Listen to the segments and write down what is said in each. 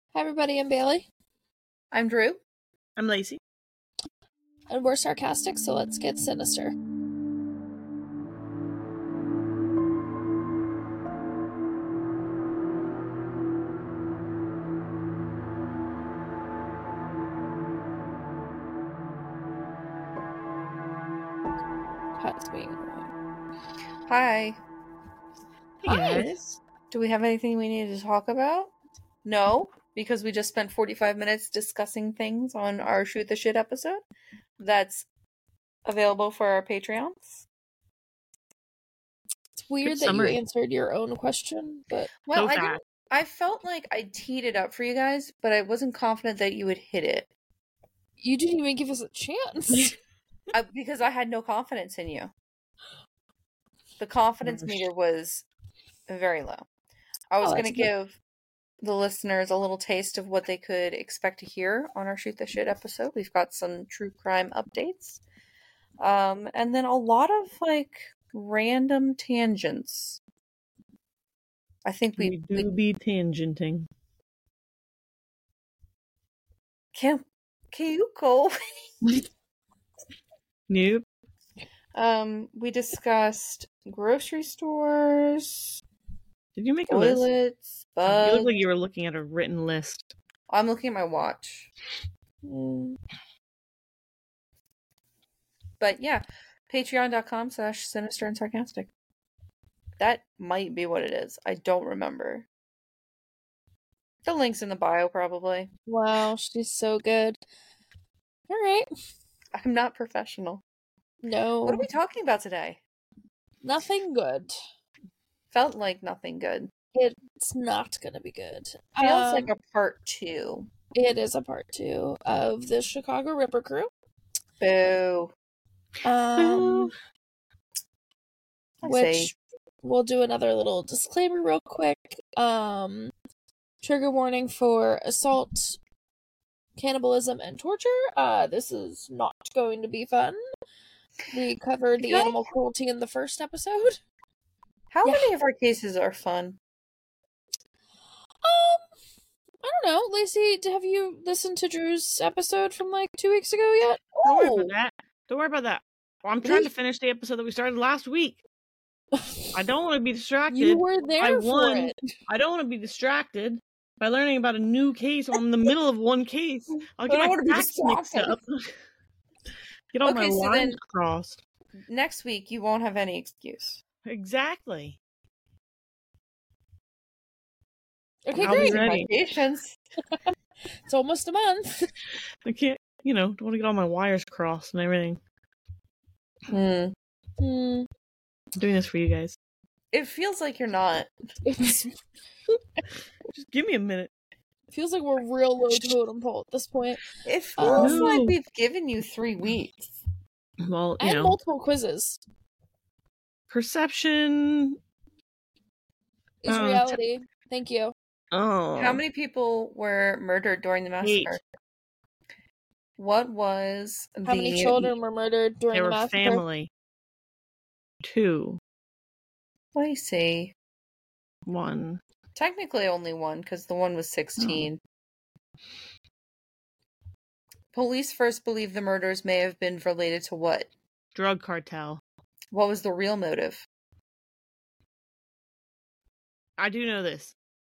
Hi everybody, I'm Bailey. I'm Drew. I'm Lacey. And we're sarcastic, so let's get sinister. Cat's being annoying. Hi. Hey Hi. guys. Do we have anything we need to talk about? No, because we just spent 45 minutes discussing things on our Shoot the Shit episode. That's available for our Patreons. It's weird Good that summary. you answered your own question, but Well, So fast. I felt like I teed it up for you guys, but I wasn't confident that you would hit it. you didn't even give us a chance. Because I had no confidence in you. The confidence meter was very low. I was going to give the listeners a little taste of what they could expect to hear on our Shoot the Shit episode. We've got some true crime updates. And then a lot of random tangents. I think we do be tangenting. Can you go? Nope. We discussed grocery stores. Did you make a list? Toilets, You bugs. look like you were looking at a written list. I'm looking at my watch. But yeah, patreon.com/sinister and sarcastic. That might be what it is. I don't remember. The link's in the bio, probably. Wow, she's so good. Alright. I'm not professional. No. What are we talking about today? Nothing good. Felt like nothing good. It's not gonna be good. Feels like a part 2. It is a part 2 of the Chicago Ripper Crew. Boo. Which we'll do another little disclaimer real quick. Trigger warning for assault, cannibalism, and torture. This is not going to be fun. We covered the animal cruelty in the first episode. How many of our cases are fun? I don't know. Lacey, have you listened to Drew's episode from 2 weeks ago yet? Don't worry about that. Don't worry about that. Well, I'm trying to finish the episode that we started last week. I don't want to be distracted. You were there for it. I don't want to be distracted by learning about a new case while I'm in the middle of one case. I'll get my facts mixed up. Get all my lines crossed. Next week, you won't have any excuse. Exactly. Okay, I'll great. be ready. Patience. It's almost a month. I can't, don't want to get all my wires crossed and everything. I'm doing this for you guys. It feels like you're not. Just give me a minute. It feels like we're real low totem pole at this point. It feels like we've given you 3 weeks. Well, and multiple quizzes. Perception is reality. Thank you. Oh. How many people were murdered during the massacre? 8. What was How many children were murdered during the massacre? They were family. 2. Lacey. 1. Technically only 1, because the one was 16. Police first believe the murders may have been related to what? Drug cartel. What was the real motive? I do know this.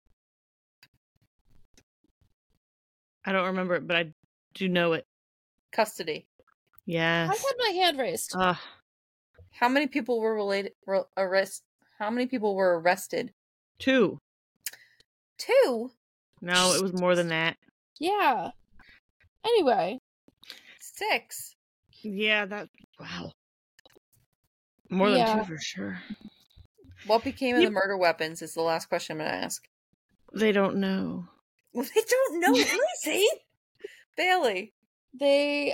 I don't remember it, but I do know it. Custody. Yes. I had my hand raised. How many people were How many people were arrested? 2. 2? No, it was more than that. Yeah. Anyway. 6. Yeah, wow. More than 2 for sure. What became of the murder weapons is the last question I'm going to ask. They don't know. Well, they don't know, Lacey! Bailey. They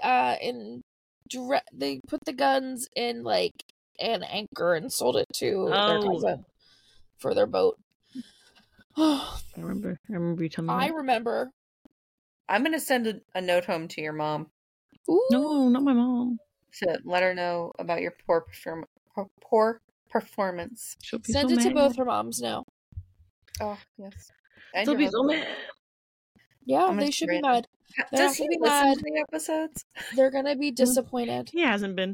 put the guns in an anchor and sold it to their cousin for their boat. I remember you telling me. I remember. I'm going to send a note home to your mom. Ooh. No, not my mom. To let her know about your poor performance. Send it to both her moms now. Oh, yes. She'll be so mad. Yeah, they should be mad. Does he listen to the episodes? They're gonna be disappointed. He hasn't been.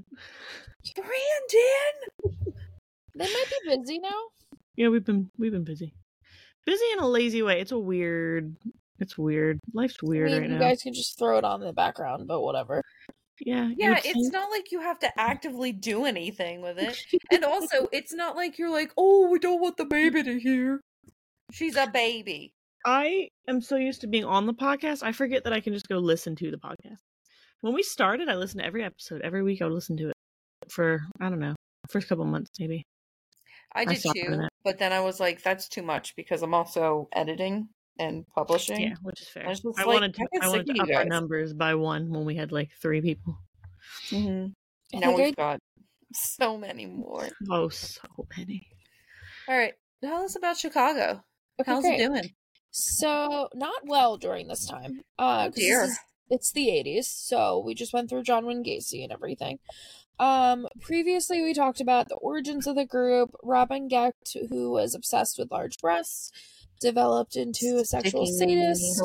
Brandon! They might be busy now. Yeah, we've been busy. Busy in a lazy way. It's weird. Life's weird right now. You guys can just throw it on in the background, but whatever. Yeah. Yeah, it's not like you have to actively do anything with it. And also, it's not like you're like, oh, we don't want the baby to hear. She's a baby. I am so used to being on the podcast, I forget that I can just go listen to the podcast. When we started, I listened to every episode. Every week I would listen to it for, I don't know, first couple months maybe. I did too, but then I was like, that's too much because I'm also editing and publishing. Yeah, which is fair. I wanted to up our numbers by one when we had like 3 people. Mm-hmm. Now we've got so many more. Oh, so many. All right, tell us about Chicago. Okay, how's it doing? So, not well during this time. Oh dear. It's the 80s, so we just went through John Wayne Gacy and everything. Previously we talked about the origins of the group. Robin Gecht, who was obsessed with large breasts, developed into a sexual sadist.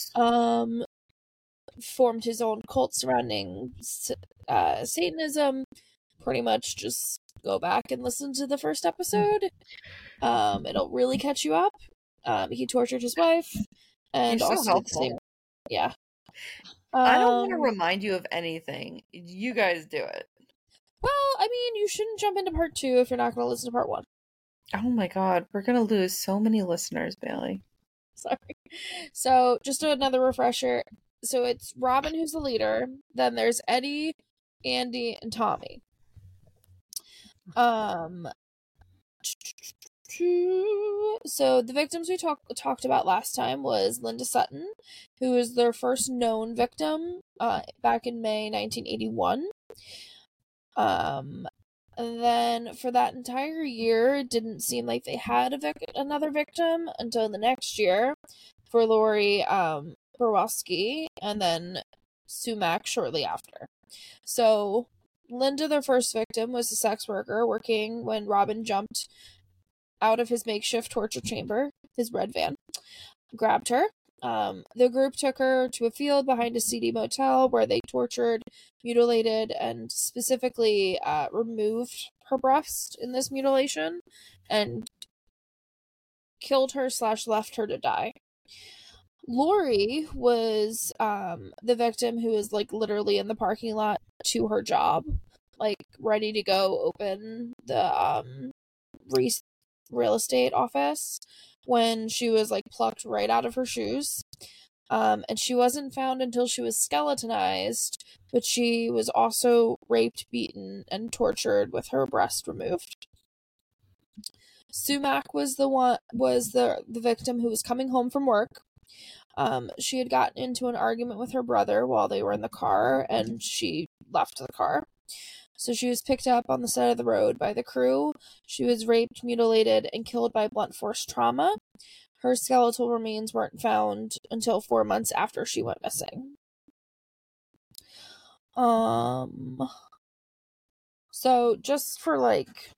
Formed his own cult surrounding Satanism. Pretty much just go back and listen to the first episode. It'll really catch you up. He tortured his wife, and You're so helpful. Yeah. I don't want to remind you of anything. You guys do it. Well, I mean, you shouldn't jump into part 2 if you're not going to listen to part 1. Oh my god, we're going to lose so many listeners, Bailey. Sorry. So, just another refresher. So, it's Robin who's the leader. Then there's Eddie, Andy, and Tommy. So the victims we talked about last time was Linda Sutton, who was their first known victim back in May 1981. And then for that entire year, it didn't seem like they had another victim until the next year for Lori Borowski, and then Sumac shortly after. So Linda, their first victim, was a sex worker working when Robin jumped out of his makeshift torture chamber, his red van, grabbed her. The group took her to a field behind a seedy motel where they tortured, mutilated, and specifically removed her breast in this mutilation and killed her / left her to die. Lori was the victim who was like literally in the parking lot to her job, like ready to go open the real estate office when she was like plucked right out of her shoes. And she wasn't found until she was skeletonized, but she was also raped, beaten, and tortured with her breast removed. Sumac was the victim who was coming home from work. She had gotten into an argument with her brother while they were in the car, and she left the car. So she was picked up on the side of the road by the crew. She was raped, mutilated, and killed by blunt force trauma. Her skeletal remains weren't found until 4 months after she went missing. So just for like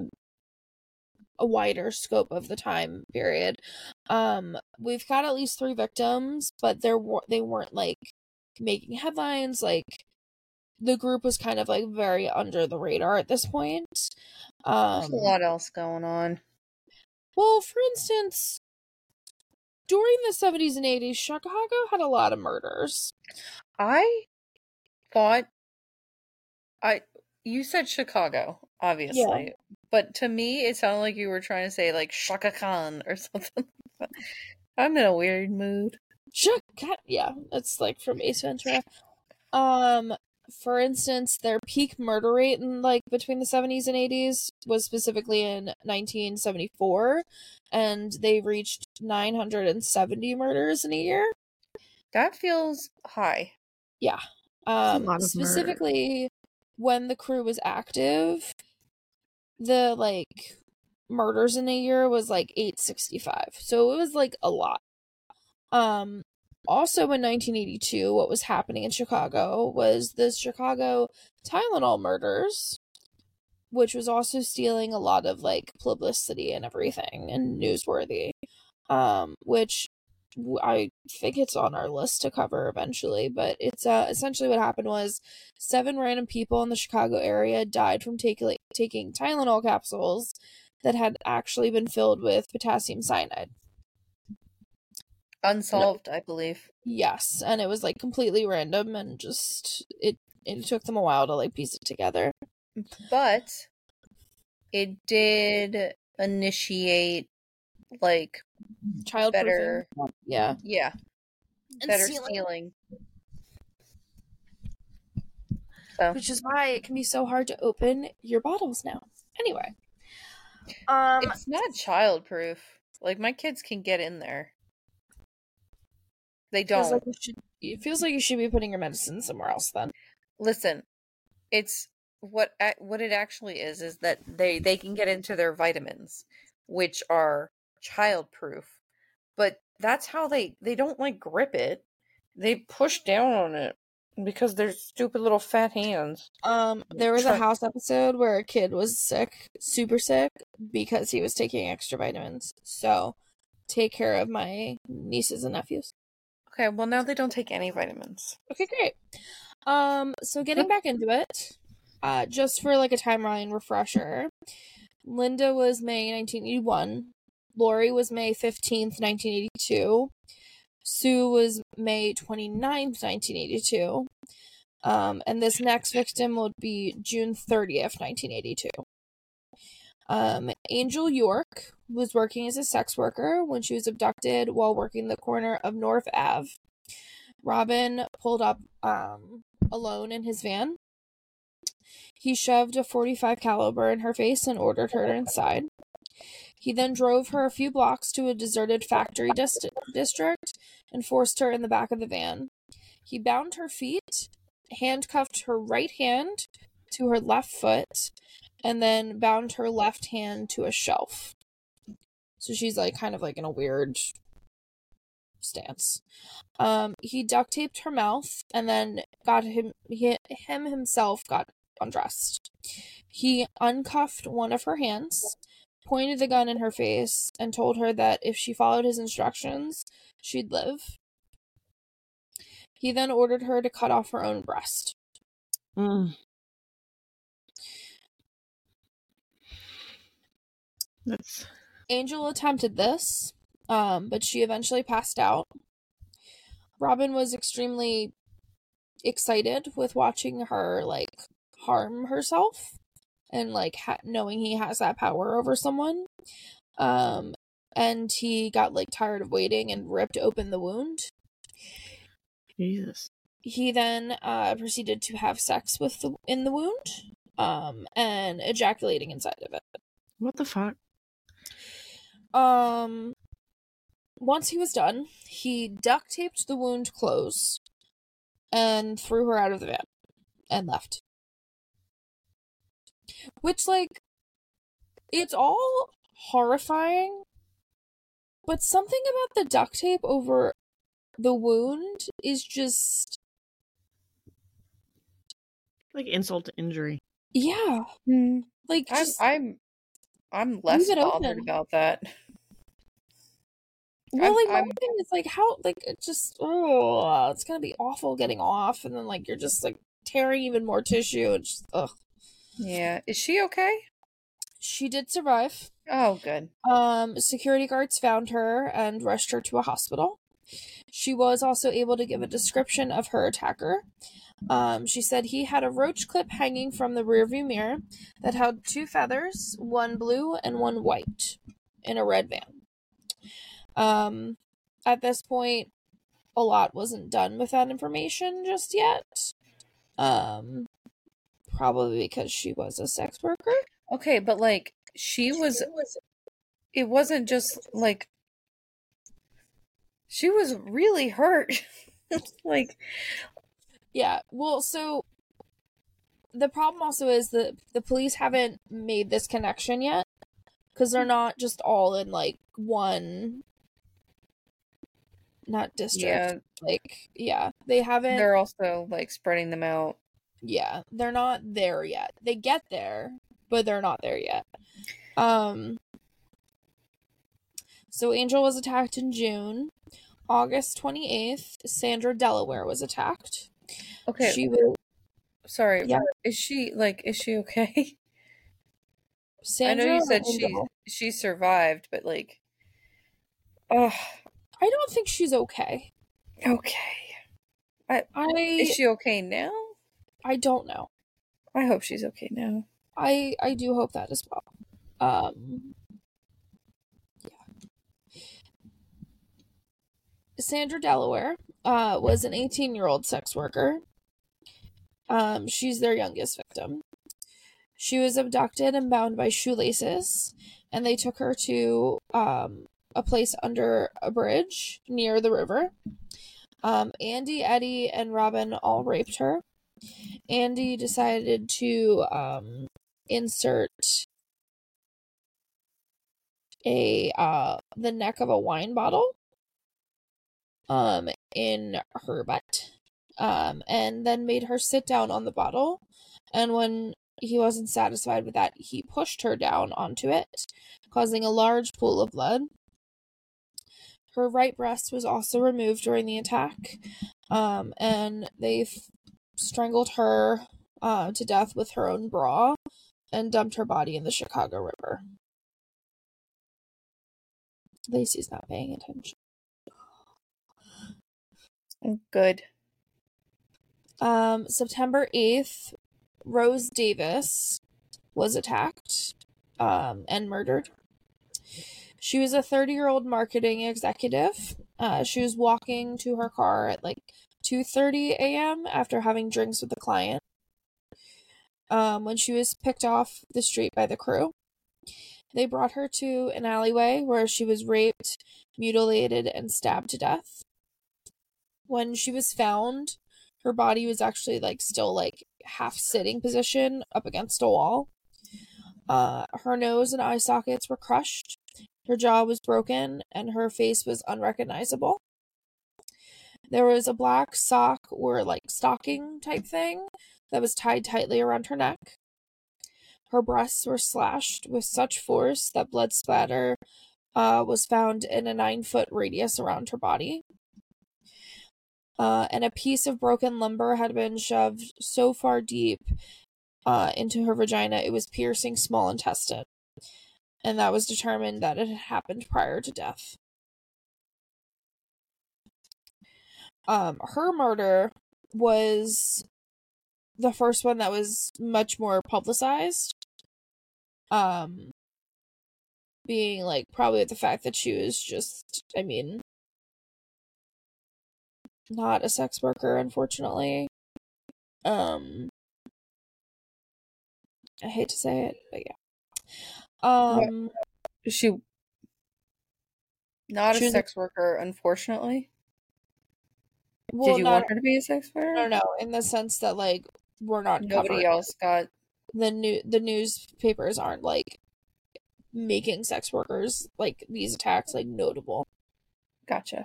a wider scope of the time period, we've got at least 3 victims, but they weren't like making headlines. Like the group was kind of like very under the radar at this point. There's a lot else going on. Well, for instance, during the 70s and 80s, Chicago had a lot of murders. I thought you said Chicago, obviously. Yeah. But to me, it sounded like you were trying to say like Shaka Khan or something. I'm in a weird mood. Shaka, yeah, that's like from Ace Ventura. For instance, their peak murder rate in like between the 70s and 80s was specifically in 1974, and they reached 970 murders in a year. That feels high. Yeah. Specifically when the crew was active, the like murders in a year was like 865. So it was like a lot. Also in 1982, what was happening in Chicago was the Chicago Tylenol murders, which was also stealing a lot of like publicity and everything and newsworthy, which I think it's on our list to cover eventually, but it's essentially what happened was 7 random people in the Chicago area died from taking Tylenol capsules that had actually been filled with potassium cyanide. Unsolved, I believe. Yes, and it was like completely random, and just it took them a while to like piece it together. But it did initiate like Child better, yeah, and better sealing. So, which is why it can be so hard to open your bottles now. Anyway, it's not childproof. Like, my kids can get in there. They don't. It feels like you should be putting your medicine somewhere else then. Listen, it's what it actually is that they can get into their vitamins, which are childproof. But that's how they don't like grip it. They push down on it because they're stupid little fat hands. There was a house episode where a kid was sick, super sick, because he was taking extra vitamins. So, take care of my nieces and nephews. Okay, well now they don't take any vitamins. Okay, great. So getting back into it, just for like a timeline refresher, Linda was May 1981, Lori was May 15th, 1982, Sue was May 29th, 1982, and this next victim would be June 30th, 1982. Angel York was working as a sex worker when she was abducted while working the corner of North Ave. Robin pulled up alone in his van. He shoved a .45 caliber in her face and ordered her inside. He then drove her a few blocks to a deserted factory district and forced her in the back of the van. He bound her feet, handcuffed her right hand to her left foot, and then bound her left hand to a shelf. So she's like kind of like in a weird stance. He duct taped her mouth and then himself got undressed. He uncuffed one of her hands, pointed the gun in her face, and told her that if she followed his instructions, she'd live. He then ordered her to cut off her own breast. Angel attempted this, but she eventually passed out. Robin was extremely excited with watching her like harm herself and like knowing he has that power over someone. And he got like tired of waiting and ripped open the wound. Jesus. He then proceeded to have sex in the wound, and ejaculating inside of it. What the fuck? Once he was done, he duct taped the wound closed and threw her out of the van and left. Which, like, it's all horrifying, but something about the duct tape over the wound is just like insult to injury. Yeah. Like, just, I'm less bothered about that. Well, like, my thing is, like, how, like, it just, it's gonna be awful getting off, and then, like, you're just, like, tearing even more tissue, and just, ugh. Yeah. Is she okay? She did survive. Oh, good. Security guards found her and rushed her to a hospital. She was also able to give a description of her attacker. She said he had a roach clip hanging from the rearview mirror that held 2 feathers, one blue and one white, in a red van. At this point, a lot wasn't done with that information just yet. Probably because she was a sex worker. Okay, but like, it wasn't just like, she was really hurt. Like, yeah, well, so the problem also is that the police haven't made this connection yet, because they're not just all in, like, one, not district. They haven't. They're also, like, spreading them out. Yeah, they're not there yet. They get there, but they're not there yet. So Angel was attacked in June. August 28th, Sandra Delaware was attacked. Okay. She was... Sorry. Yeah. Is she okay? Sandra, I know you said Angel. she survived, but like, oh, I don't think she's okay. okay. Is she okay now? I don't know. I hope she's okay now. I do hope that as well. Yeah. Sandra Delaware was an 18-year-old sex worker. She's their youngest victim. She was abducted and bound by shoelaces, and they took her to a place under a bridge near the river. Andy, Eddie, and Robin all raped her. Andy decided to insert the neck of a wine bottle in her butt, and then made her sit down on the bottle. And when he wasn't satisfied with that, he pushed her down onto it, causing a large pool of blood. Her right breast was also removed during the attack, and they strangled her to death with her own bra and dumped her body in the Chicago River. Lacey's not paying attention. Good. September 8th, Rose Davis was attacked and murdered. She was a 30-year-old marketing executive. She was walking to her car at like 2:30 a.m. after having drinks with a client when she was picked off the street by the crew. They brought her to an alleyway where she was raped, mutilated, and stabbed to death. When she was found, her body was actually like still like half sitting position up against a wall. Her nose and eye sockets were crushed. Her jaw was broken, and her face was unrecognizable. There was a black sock or like stocking type thing that was tied tightly around her neck. Her breasts were slashed with such force that blood splatter was found in a 9-foot radius around her body. And a piece of broken lumber had been shoved so far deep into her vagina it was piercing small intestine. And that was determined that it had happened prior to death. Her murder was the first one that was much more publicized. Being like probably the fact that she was just, I mean, not a sex worker, unfortunately. I hate to say it, but yeah. Is she not a sex worker, unfortunately? Well, did you want her to be a sex worker? No, in the sense that like we're not nobody else got the newspapers aren't like making sex workers like these attacks like notable. Gotcha.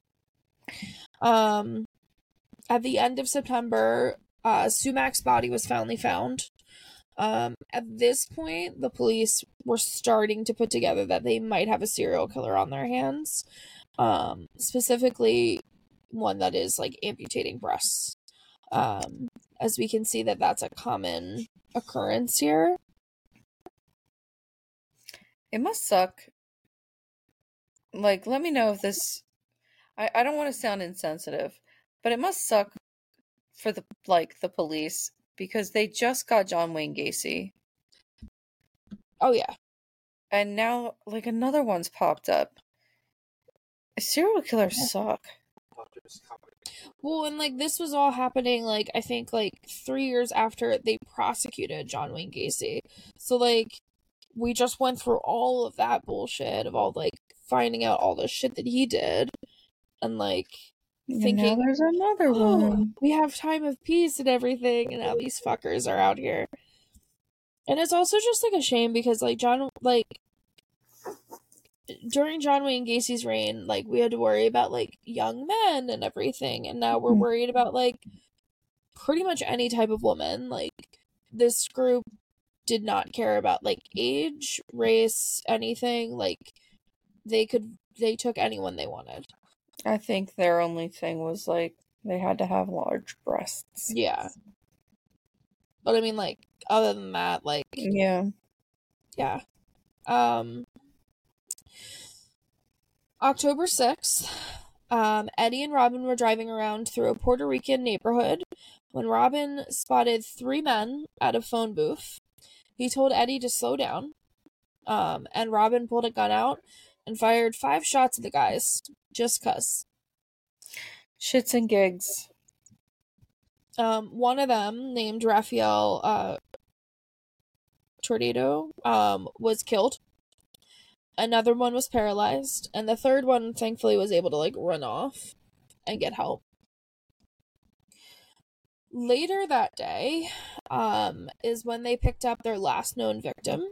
At the end of September, Sumac's body was finally found. At this point, the police were starting to put together that they might have a serial killer on their hands. Specifically one that is like amputating breasts. As we can see that that's a common occurrence here. It must suck. Like, let me know if this... I don't want to sound insensitive, but it must suck for the police because they just got John Wayne Gacy. Oh, yeah. And now, like, another one's popped up. Serial killers suck. Well, and like this was all happening like I think like 3 years after they prosecuted John Wayne Gacy. So like we just went through all of that bullshit of all like finding out all the shit that he did and like thinking now there's another one. We have time of peace and everything, and now these fuckers are out here. And it's also just like a shame because like during John Wayne Gacy's reign, like, we had to worry about, like, young men and everything, and now we're worried about, like, pretty much any type of woman. Like, this group did not care about, like, age, race, anything. Like, they took anyone they wanted. I think their only thing was, like, they had to have large breasts. Yeah. But I mean, like, other than that, like... Yeah. Yeah. October 6th, Eddie and Robin were driving around through a Puerto Rican neighborhood when Robin spotted 3 men at a phone booth. He told Eddie to slow down, and Robin pulled a gun out and fired 5 shots at the guys, just 'cause. Shits and gigs. One of them, named Raphael Tornado, was killed. Another one was paralyzed, and the third one thankfully was able to like run off and get help. Later that day is when they picked up their last known victim.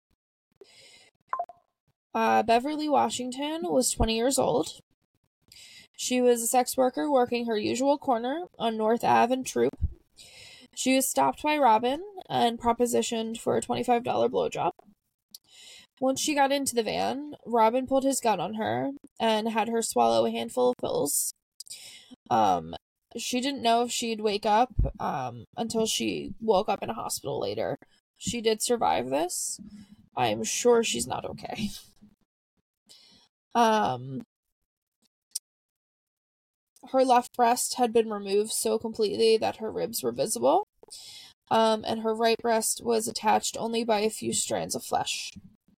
Beverly Washington was 20 years old. She was a sex worker working her usual corner on North Ave and Troop. She was stopped by Robin and propositioned for a $25 blowjob. Once she got into the van, Robin pulled his gun on her and had her swallow a handful of pills. She didn't know if she'd wake up until she woke up in a hospital later. She did survive this. I'm sure she's not okay. Her left breast had been removed so completely that her ribs were visible, and her right breast was attached only by a few strands of flesh.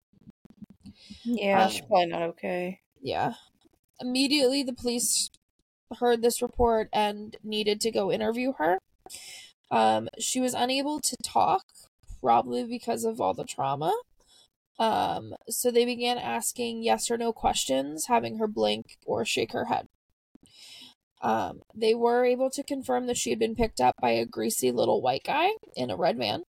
Yeah, she's probably not okay. Yeah. Immediately, the police heard this report and needed to go interview her. She was unable to talk, probably because of all the trauma. So they began asking yes or no questions, having her blink or shake her head. They were able to confirm that she had been picked up by a greasy little white guy in a red van.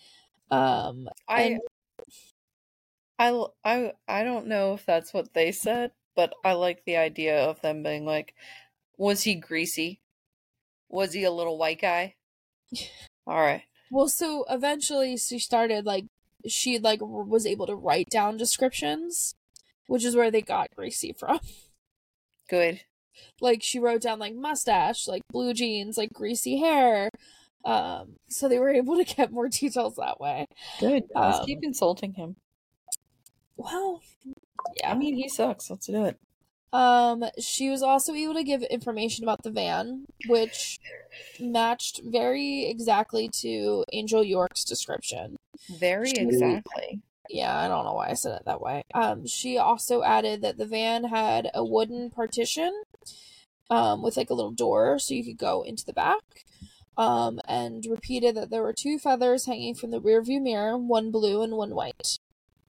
I don't know if that's what they said, but I like the idea of them being like, was he greasy? Was he a little white guy? All right. Well, so eventually she started she was able to write down descriptions, which is where they got greasy from. Good. Like she wrote down like mustache, like blue jeans, like greasy hair. So they were able to get more details that way. Good. Let's keep insulting him. Well, yeah. I mean, he sucks. Let's do it. She was also able to give information about the van, which matched very exactly to Angel York's description. Very exactly. Yeah, I don't know why I said it that way. She also added that the van had a wooden partition, with like a little door so you could go into the back. And repeated that there were 2 feathers hanging from the rearview mirror, one blue and one white.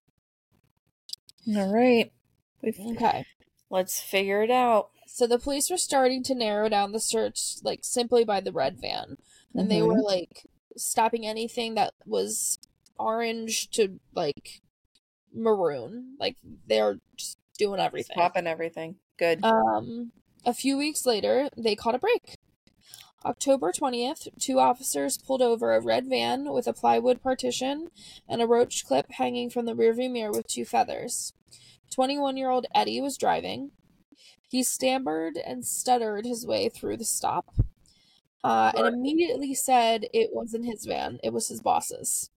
All right. Okay. Let's figure it out. So the police were starting to narrow down the search, like, simply by the red van. And they were, like, stopping anything that was orange to, like, maroon. Like, they're just doing everything. Stopping everything. Good. A few weeks later, they caught a break. October 20th, 2 officers pulled over a red van with a plywood partition and a roach clip hanging from the rearview mirror with 2 feathers. 21-year-old Eddie was driving. He stammered and stuttered his way through the stop, and immediately said it wasn't his van, it was his boss's.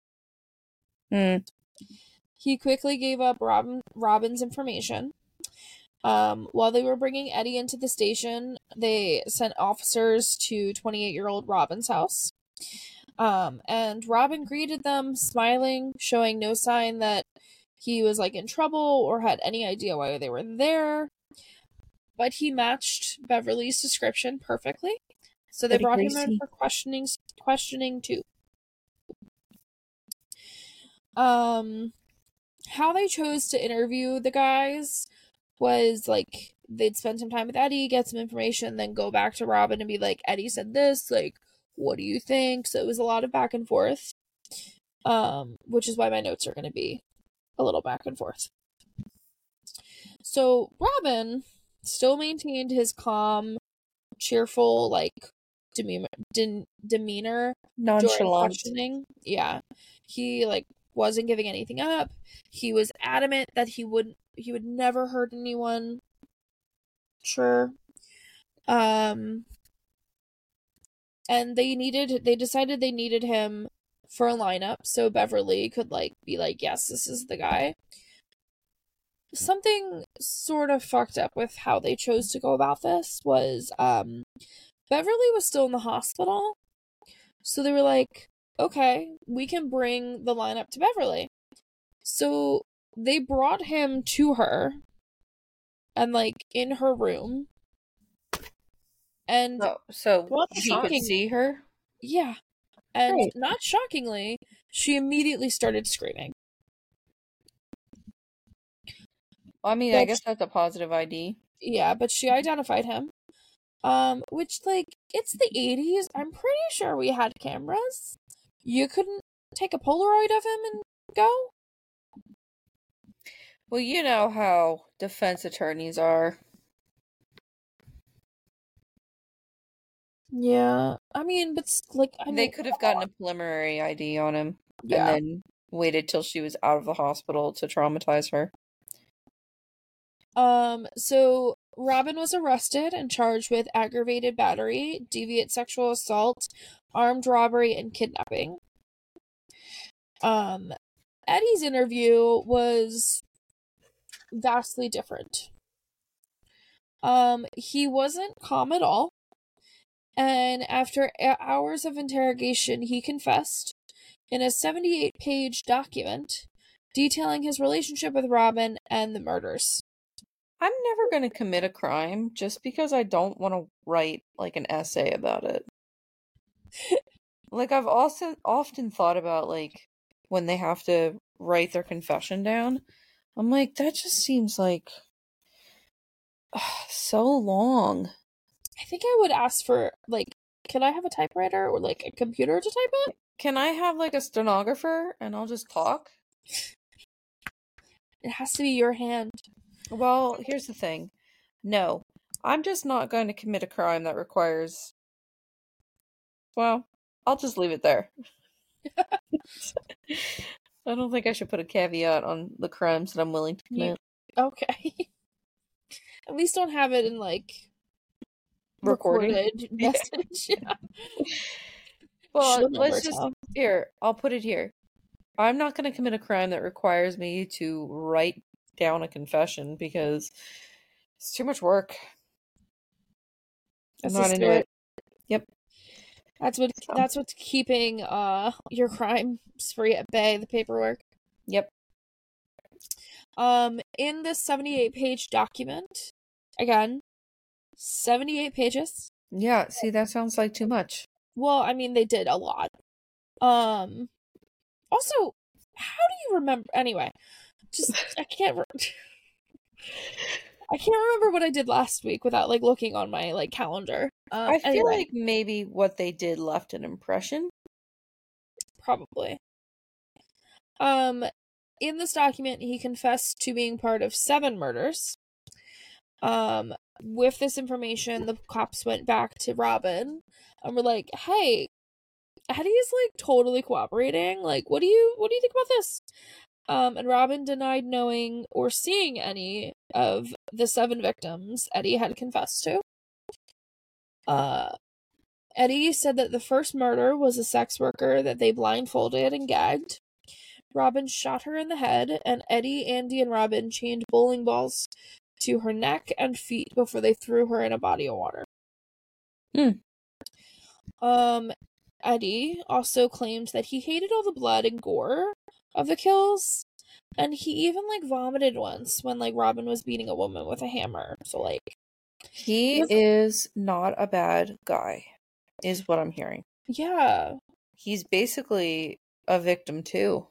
He quickly gave up Robin's information. While they were bringing Eddie into the station, they sent officers to 28-year-old Robin's house. And Robin greeted them, smiling, showing no sign that he was, like, in trouble or had any idea why they were there. But he matched Beverly's description perfectly, so they brought him in for questioning too. How they chose to interview the guys was, like, they'd spend some time with Eddie, get some information, then go back to Robin and be like, Eddie said this, like, what do you think? So it was a lot of back and forth, which is why my notes are going to be a little back and forth. So Robin still maintained his calm, cheerful, like, demeanor during questioning. Yeah. He, like, wasn't giving anything up. He was adamant that he would never hurt anyone. Sure. And they decided they needed him for a lineup so Beverly could like be like, yes, this is the guy. Something sort of fucked up with how they chose to go about this was Beverly was still in the hospital. So they were like, okay, we can bring the lineup to Beverly. So they brought him to her and like in her room. And so he could see her? Yeah. And not shockingly, she immediately started screaming. Well, I mean, I guess that's a positive ID. Yeah, but she identified him. Which, like, it's the 80s. I'm pretty sure we had cameras. You couldn't take a Polaroid of him and go? Well, you know how defense attorneys are. Yeah. I mean, but, like, they could have gotten a preliminary ID on him and then waited till she was out of the hospital to traumatize her. So Robin was arrested and charged with aggravated battery, deviant sexual assault, armed robbery, and kidnapping. Eddie's interview was vastly different. He wasn't calm at all, and after hours of interrogation, he confessed in a 78-page document detailing his relationship with Robin and the murders. I'm never going to commit a crime just because I don't want to write, like, an essay about it. Like, I've also often thought about, like, when they have to write their confession down. I'm like, that just seems like so long. I think I would ask for, like, can I have a typewriter or, like, a computer to type it? Can I have, like, a stenographer and I'll just talk? It has to be your hand. Well, here's the thing. No, I'm just not going to commit a crime that requires... Well, I'll just leave it there. I don't think I should put a caveat on the crimes that I'm willing to commit. Okay. At least don't have it in, like, recorded message. Yeah. Well, let's just... Here, I'll put it here. I'm not going to commit a crime that requires me to write down a confession because it's too much work. I'm not into it. Yep. That's what's keeping your crime spree at bay, the paperwork. Yep. In this 78-page document, again, 78 pages. Yeah, see, that sounds like too much. Well, I mean, they did a lot. Also, how do you remember? Anyway, just I can't remember what I did last week without like looking on my like calendar. I feel like maybe what they did left an impression. Probably. In this document, he confessed to being part of 7 murders. With this information, the cops went back to Robin and were like, "Hey, Eddie's like totally cooperating. Like, what do you think about this?" And Robin denied knowing or seeing any of the 7 victims Eddie had confessed to. Eddie said that the first murder was a sex worker that they blindfolded and gagged. Robin shot her in the head, and Eddie, Andy, and Robin chained bowling balls to her neck and feet before they threw her in a body of water. Eddie also claimed that he hated all the blood and gore of the kills, and he even like vomited once when like Robin was beating a woman with a hammer. So like he is not a bad guy, is what I'm hearing. Yeah. He's basically a victim too.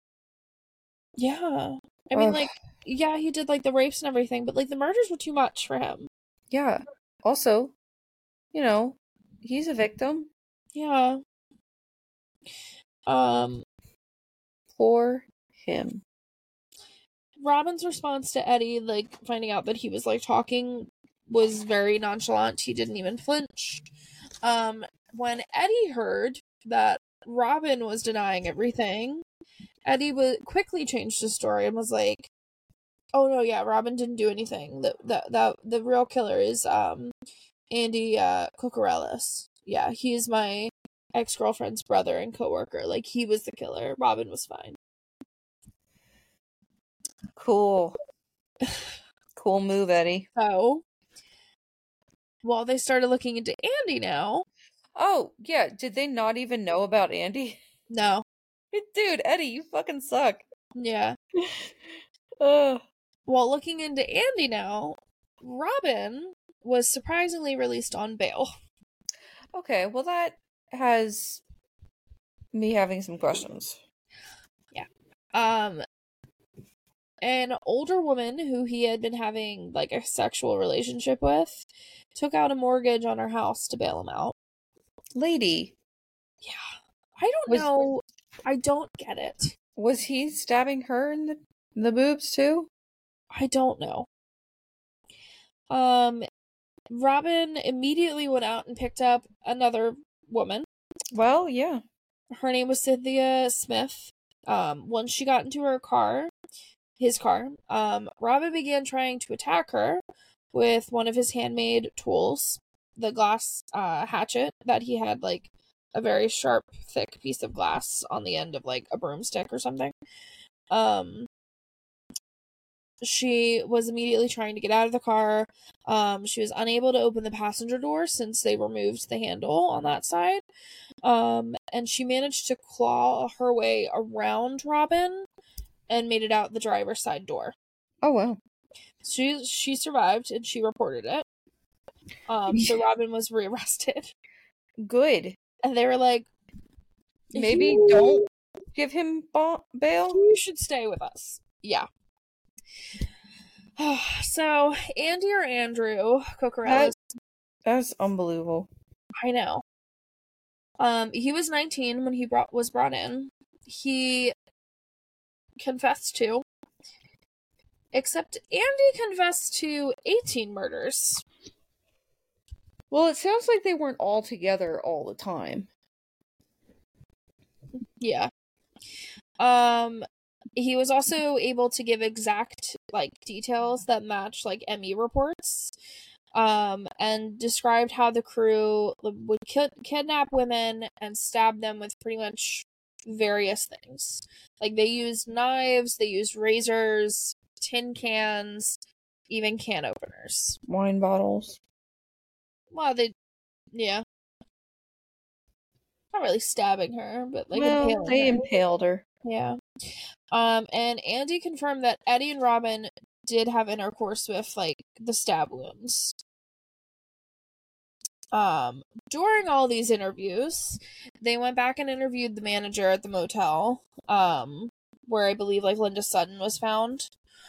Yeah. I mean, like, yeah, he did, like, the rapes and everything, but, like, the murders were too much for him. Yeah. Also, you know, he's a victim. Yeah. Poor him. Robin's response to Eddie, like, finding out that he was, like, talking was very nonchalant. He didn't even flinch. When Eddie heard that Robin was denying everything, Eddie quickly changed his story and was like, "Oh no, yeah, Robin didn't do anything. The real killer is Andy Cucurellis. Yeah, he's my ex-girlfriend's brother and coworker. Like, he was the killer. Robin was fine. Cool. Cool move, Eddie. So, well, they started looking into Andy now. Oh, yeah. Did they not even know about Andy? No. Dude, Eddie, you fucking suck. Yeah. Ugh. While looking into Andy now, Robin was surprisingly released on bail. Okay, well, that has me having some questions. Yeah. An older woman who he had been having, like, a sexual relationship with took out a mortgage on her house to bail him out. Lady. Yeah. I don't know. I don't get it. Was he stabbing her in the boobs, too? I don't know. Robin immediately went out and picked up another woman. Well, yeah. Her name was Cynthia Smith. Once she got into his car, Robin began trying to attack her with one of his handmade tools, the glass hatchet that he had, like, a very sharp, thick piece of glass on the end of, like, a broomstick or something. She was immediately trying to get out of the car. She was unable to open the passenger door since they removed the handle on that side. And she managed to claw her way around Robin and made it out the driver's side door. Oh, wow. She survived, and she reported it. So Robin was rearrested. Good. And they were like, maybe don't give him bail? You should stay with us. Yeah. So, Andy or Andrew Cucurellis. That's unbelievable. I know. He was 19 when he was brought in. He confessed to. Except Andy confessed to 18 murders. Well, it sounds like they weren't all together all the time. Yeah. He was also able to give exact, like, details that match, like, ME reports. And described how the crew would kidnap women and stab them with pretty much various things. Like, they used knives, they used razors, tin cans, even can openers. Wine bottles. Well, yeah. Not really stabbing her, but, like, well, they impaled her. Yeah. And Andy confirmed that Eddie and Robin did have intercourse with, like, the stab wounds. During all these interviews, they went back and interviewed the manager at the motel, where I believe, like, Linda Sutton was found.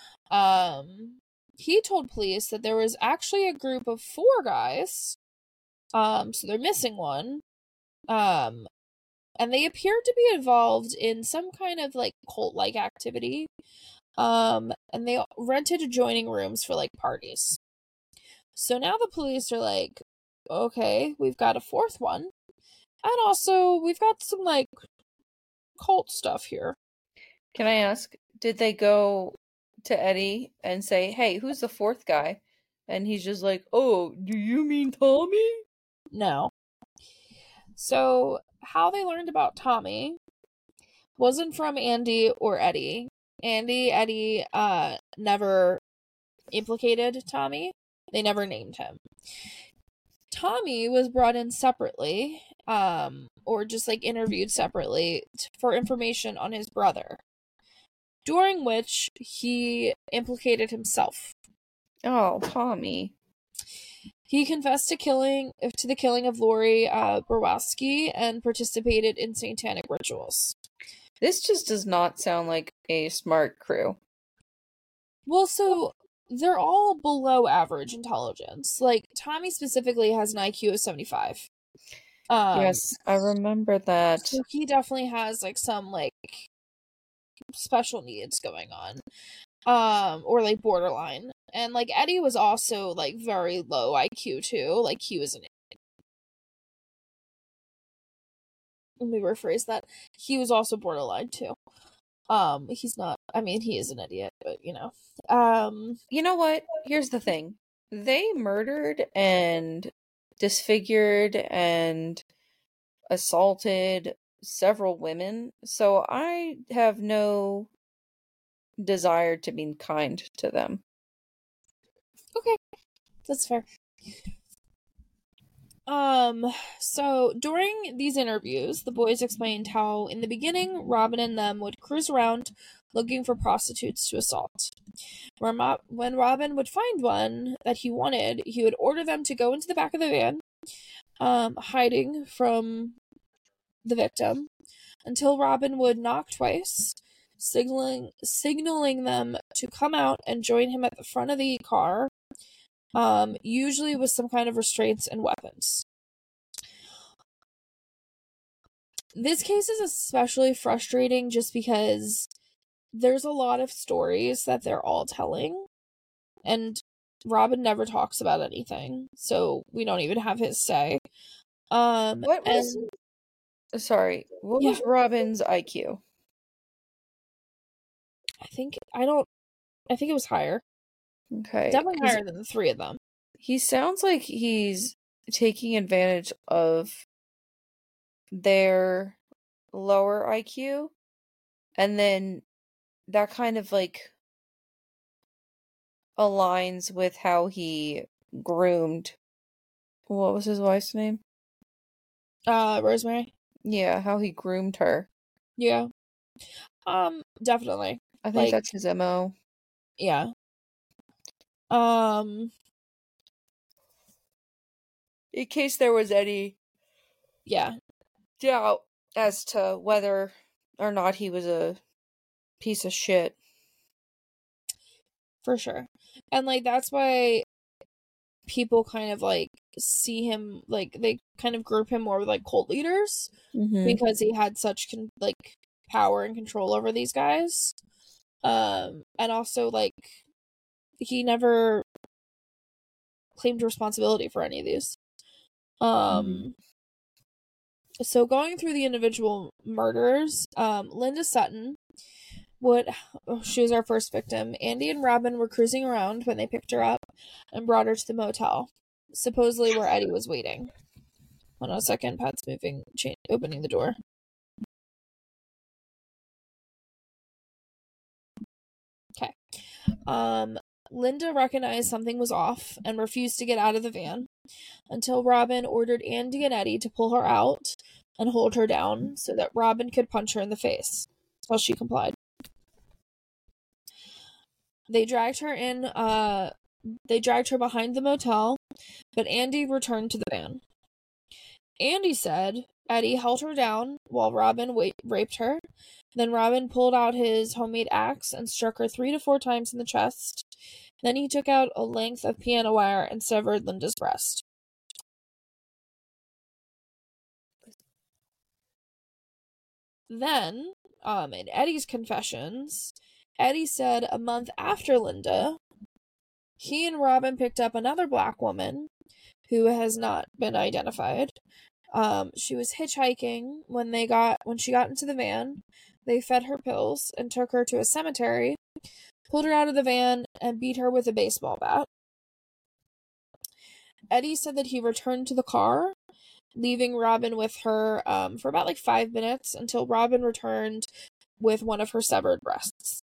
He told police that there was actually a group of 4 guys, so they're missing one, and they appeared to be involved in some kind of, like, cult-like activity, and they rented adjoining rooms for, like, parties. So now the police are like, okay, we've got a 4th one, and also we've got some, like, cult stuff here. Can I ask, did they go to Eddie and say, hey, who's the 4th guy? And he's just like, oh, do you mean Tommy? No. So, how they learned about Tommy wasn't from Andy or Eddie. Eddie never implicated Tommy. They never named him. Tommy was brought in separately, or just, like, interviewed separately for information on his brother, during which he implicated himself. Oh, Tommy. He confessed to the killing of Lori Borowski and participated in satanic rituals. This just does not sound like a smart crew. Well, so they're all below average intelligence. Like, Tommy specifically has an IQ of 75. Yes, I remember that. So he definitely has, like, some, like, special needs going on. Or, like, borderline. And, like, Eddie was also, like, very low IQ, too. Like, he was an idiot. Let me rephrase that. He was also borderline, too. He's not, I mean, he is an idiot, but, you know. You know what? Here's the thing. They murdered and disfigured and assaulted several women, so I have no desire to be kind to them. Okay, that's fair. So during these interviews, the boys explained how in the beginning, Robin and them would cruise around looking for prostitutes to assault. When Robin would find one that he wanted, he would order them to go into the back of the van, hiding from the victim, until Robin would knock twice, signaling them to come out and join him at the front of the car, usually with some kind of restraints and weapons. This case is especially frustrating just because there's a lot of stories that they're all telling, and Robin never talks about anything, so we don't even have his say. What was Robin's IQ? I think it was higher. Okay. Definitely higher than the three of them. He sounds like he's taking advantage of their lower IQ, and then that kind of like aligns with how he groomed. What was his wife's name? Rosemary. Yeah, how he groomed her. Yeah. Definitely. I think that's his MO. Yeah. In case there was any doubt as to whether or not he was a piece of shit. For sure. And that's why people kind of see him, they kind of group him more with cult leaders, because he had such power and control over these guys. And also he never claimed responsibility for any of these. So going through the individual murders, Linda Sutton she was our first victim. Andy and Robin were cruising around when they picked her up and brought her to the motel, supposedly where Eddie was waiting. Hold on a second, Pat's opening the door. Okay. Linda recognized something was off and refused to get out of the van until Robin ordered Andy and Eddie to pull her out and hold her down so that Robin could punch her in the face. Well, she complied. They dragged her behind the motel, but Andy returned to the van. Andy said Eddie held her down while Robin raped her. Then Robin pulled out his homemade axe and struck her 3 to 4 times in the chest. Then he took out a length of piano wire and severed Linda's breast. Then, in Eddie's confessions, Eddie said a month after Linda, he and Robin picked up another black woman who has not been identified. She was hitchhiking when she got into the van. They fed her pills and took her to a cemetery, pulled her out of the van, and beat her with a baseball bat. Eddie said that he returned to the car, leaving Robin with her for about 5 minutes until Robin returned with one of her severed breasts.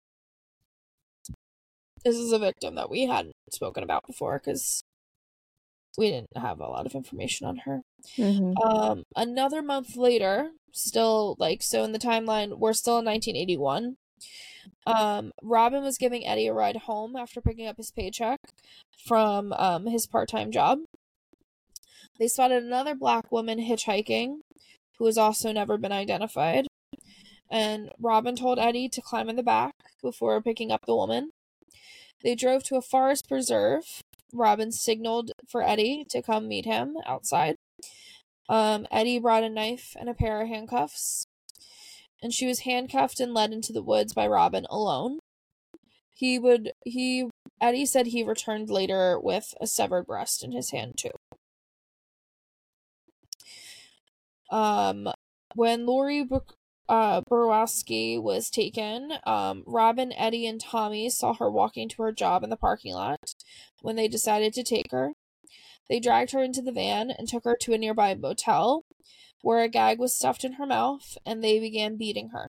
This is a victim that we hadn't spoken about before because we didn't have a lot of information on her. Another month later, still so in the timeline, we're still in 1981. Robin was giving Eddie a ride home after picking up his paycheck from his part-time job. They spotted another black woman hitchhiking who has also never been identified. And Robin told Eddie to climb in the back before picking up the woman. They drove to a forest preserve. Robin signaled for Eddie to come meet him outside. Eddie brought a knife and a pair of handcuffs, and she was handcuffed and led into the woods by Robin alone. Eddie said he returned later with a severed breast in his hand too. When Lori Borowski was taken, Robin, Eddie, and Tommy saw her walking to her job in the parking lot when they decided to take her. They dragged her into the van and took her to a nearby motel, where a gag was stuffed in her mouth, and they began beating her.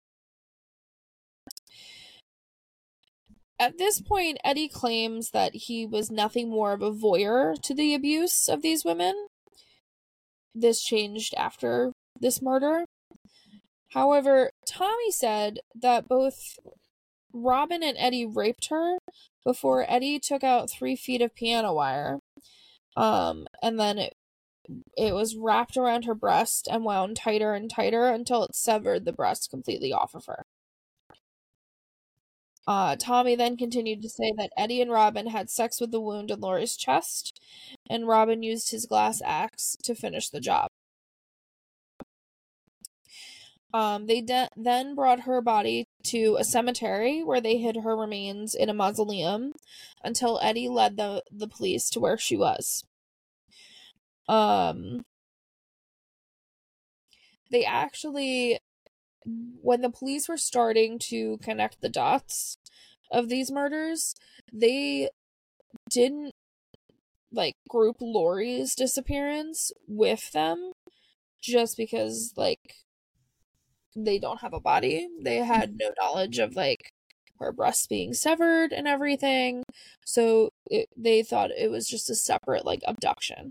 At this point, Eddie claims that he was nothing more of a voyeur to the abuse of these women. This changed after this murder. However, Tommy said that both Robin and Eddie raped her before Eddie took out 3 feet of piano wire. And then it was wrapped around her breast and wound tighter and tighter until it severed the breast completely off of her. Tommy then continued to say that Eddie and Robin had sex with the wound in Lori's chest, and Robin used his glass axe to finish the job. They then brought her body to a cemetery where they hid her remains in a mausoleum until Eddie led the police to where she was. They actually, when the police were starting to connect the dots of these murders, they didn't group Lori's disappearance with them just because they don't have a body. They had no knowledge of her breasts being severed and everything, so they thought it was just a separate abduction.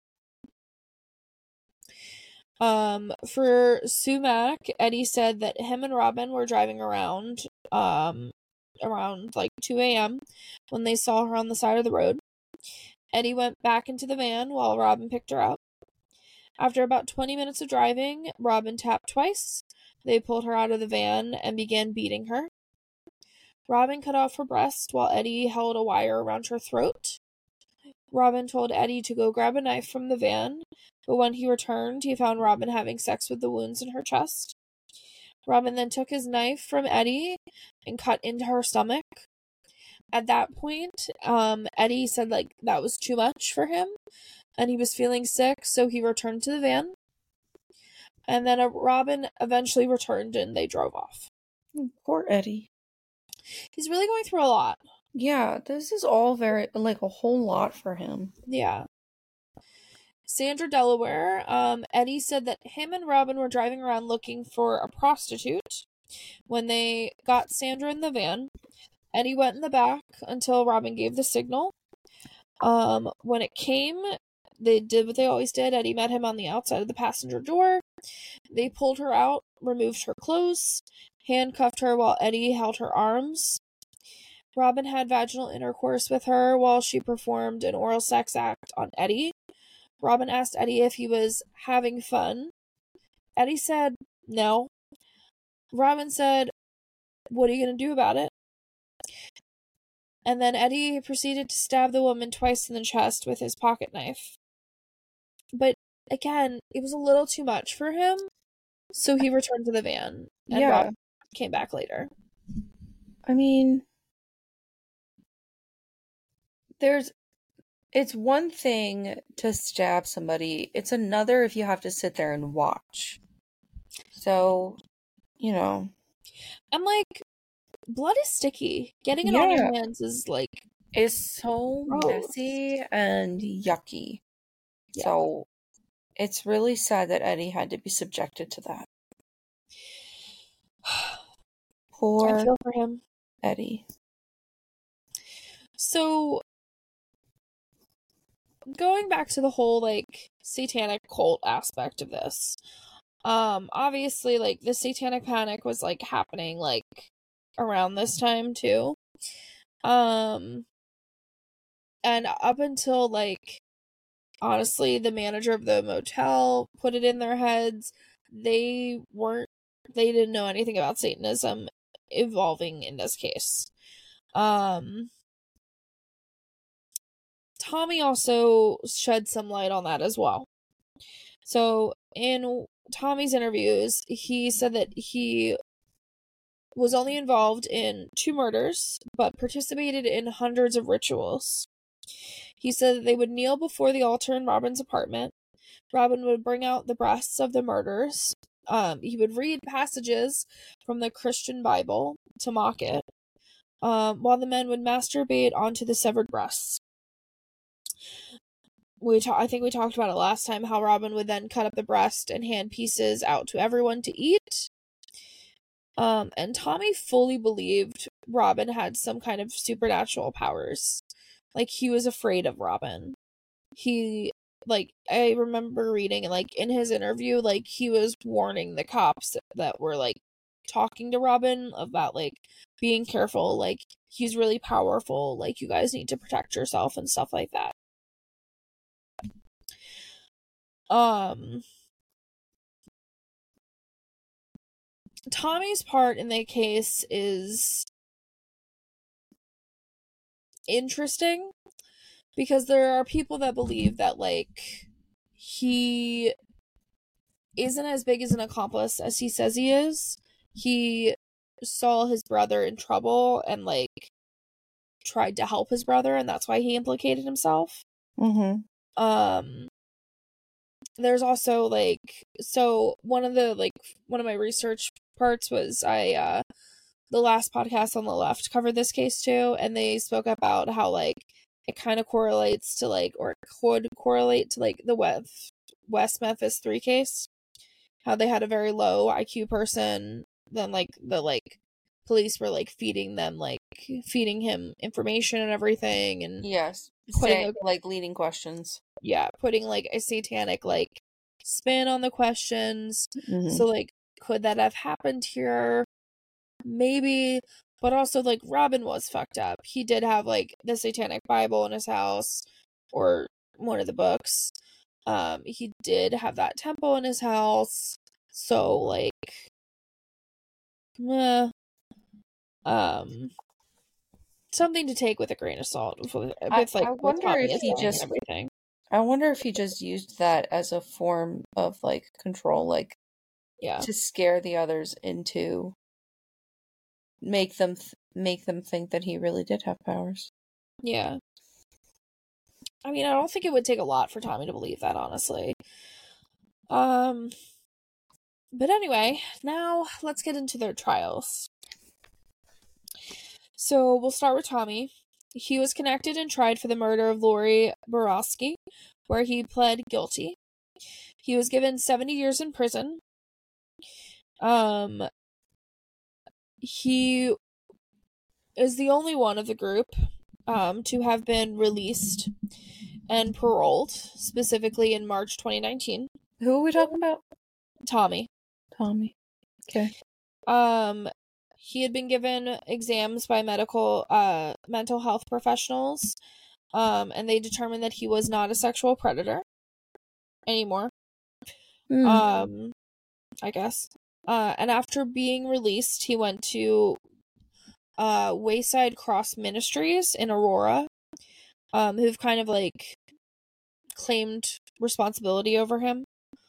For Sumac, Eddie said that him and Robin were driving around around 2 a.m. when they saw her on the side of the road. Eddie went back into the van while Robin picked her up. After about 20 minutes of driving, Robin tapped twice. They pulled her out of the van and began beating her. Robin cut off her breast while Eddie held a wire around her throat. Robin told Eddie to go grab a knife from the van, but when he returned, he found Robin having sex with the wounds in her chest. Robin then took his knife from Eddie and cut into her stomach. At that point, Eddie said that was too much for him, and he was feeling sick, so he returned to the van. And then Robin eventually returned and they drove off. Poor Eddie. He's really going through a lot. Yeah, this is all very, a whole lot for him. Yeah. Sandra, Delaware, Eddie said that him and Robin were driving around looking for a prostitute. When they got Sandra in the van, Eddie went in the back until Robin gave the signal. When it came, they did what they always did. Eddie met him on the outside of the passenger door. They pulled her out, removed her clothes, handcuffed her while Eddie held her arms. Robin had vaginal intercourse with her while she performed an oral sex act on Eddie. Robin asked Eddie if he was having fun. Eddie said no. Robin said, "What are you going to do about it?" And then Eddie proceeded to stab the woman twice in the chest with his pocket knife. But again, it was a little too much for him, so he returned to the van, and Robin came back later. I mean, it's one thing to stab somebody, it's another if you have to sit there and watch. So, And blood is sticky. Getting it on your hands is it's so messy and yucky. Yeah. So it's really sad that Eddie had to be subjected to that. Poor I feel for him. Eddie. So going back to the whole satanic cult aspect of this, obviously the satanic panic was happening around this time too, and up until honestly the manager of the motel put it in their heads, they didn't know anything about Satanism evolving in this case. Tommy also shed some light on that as well. So in Tommy's interviews, he said that he was only involved in 2 murders, but participated in hundreds of rituals. He said that they would kneel before the altar in Robin's apartment. Robin would bring out the breasts of the murderers. He would read passages from the Christian Bible to mock it, while the men would masturbate onto the severed breasts. I think we talked about it last time, how Robin would then cut up the breast and hand pieces out to everyone to eat. And Tommy fully believed Robin had some kind of supernatural powers. Like, he was afraid of Robin. I remember reading, like, in his interview, like, he was warning the cops that were, like, talking to Robin about, like, being careful, like, he's really powerful, like, you guys need to protect yourself and stuff like that. Tommy's part in the case is interesting because there are people that believe that, like, he isn't as big as an accomplice as he says he is. He saw his brother in trouble and, like, tried to help his brother, and that's why he implicated himself. There's also, like, so one of my research parts was the last podcast on the left covered this case too, and they spoke about how, like, it kind of correlates to, like, or it could correlate to, like, the West Memphis 3 case, how they had a very low IQ person, then, like, the, like, police were, like, feeding him information and everything, and yes, leading questions. Yeah, putting, like, a satanic, like, spin on the questions. So, like, could that have happened here? Maybe. But also, like, Robin was fucked up. He did have, like, the Satanic Bible in his house, or one of the books. He did have that temple in his house. So, like, something to take with a grain of salt I wonder if he just used that as a form of, like, control, like, to scare the others into make them think that he really did have powers. Yeah. I mean, I don't think it would take a lot for Tommy to believe that, honestly. But anyway, now let's get into their trials. So we'll start with Tommy. He was convicted and tried for the murder of Lori Borowski, where he pled guilty. He was given 70 years in prison. He is the only one of the group to have been released and paroled, specifically in March 2019. Who are we talking about? Tommy. Okay. He had been given exams by mental health professionals, and they determined that he was not a sexual predator anymore. I guess. And after being released, he went to Wayside Cross Ministries in Aurora, who've kind of, like, claimed responsibility over him.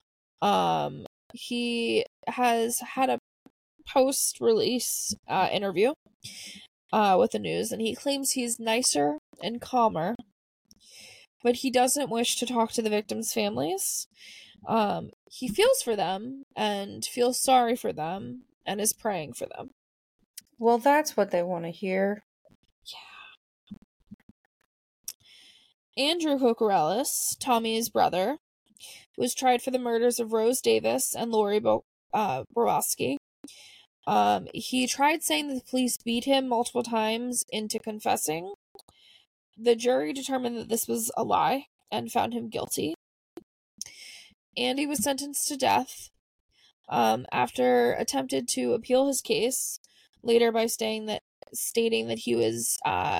He has had a post-release interview with the news, and he claims he's nicer and calmer, but he doesn't wish to talk to the victims' families. He feels for them and feels sorry for them and is praying for them. Well, that's what they want to hear. Yeah. Andrew Kokorellis, Tommy's brother, was tried for the murders of Rose Davis and Lori Borowski. He tried saying that the police beat him multiple times into confessing. The jury determined that this was a lie and found him guilty. Andy was sentenced to death after attempted to appeal his case later by stating that he was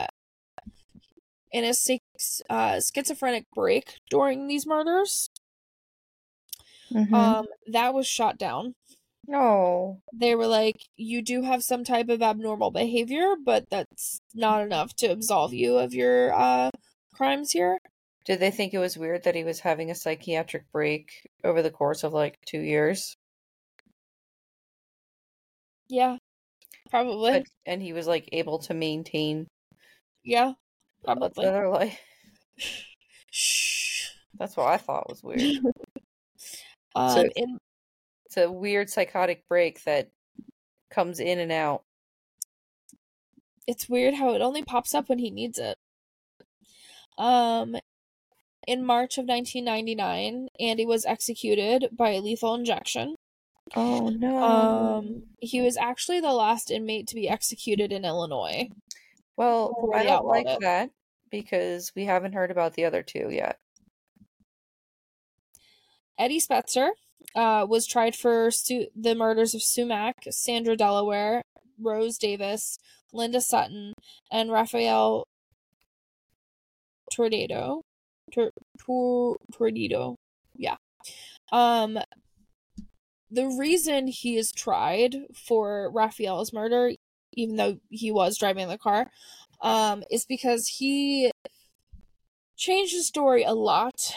in a schizophrenic break during these murders. That was shot down. No. They were like, you do have some type of abnormal behavior, but that's not enough to absolve you of your crimes here. Did they think it was weird that he was having a psychiatric break over the course of, like, 2 years? Yeah, probably. And he was, like, able to maintain. Yeah, probably. Better life. Shh. That's what I thought was weird. So it's a weird psychotic break that comes in and out. It's weird how it only pops up when he needs it. in March of 1999, Andy was executed by lethal injection. Oh no. He was actually the last inmate to be executed in Illinois. Well, I don't like it. that because we haven't heard about the other two yet. Eddie Spetzer was tried for the murders of Sue Mack, Sandra Delaware, Rose Davis, Linda Sutton, and Raphael Tornado. Tornado. Yeah. The reason he is tried for Raphael's murder, even though he was driving the car, is because he changed his story a lot.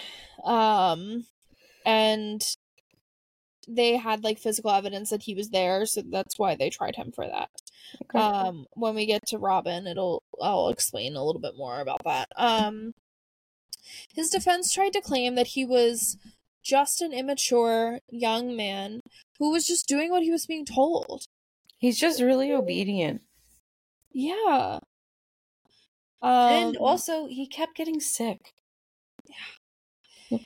And they had like physical evidence that he was there, so that's why they tried him for that. Okay. When we get to Robin, I'll explain a little bit more about that. His defense tried to claim that he was just an immature young man who was just doing what he was being told. He's just really obedient. Yeah. And also, he kept getting sick. Yeah.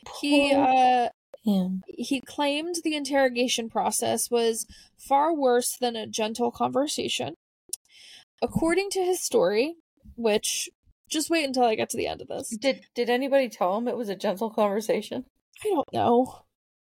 He claimed the interrogation process was far worse than a gentle conversation. According to his story, which, just wait until I get to the end of this. Did anybody tell him it was a gentle conversation? I don't know.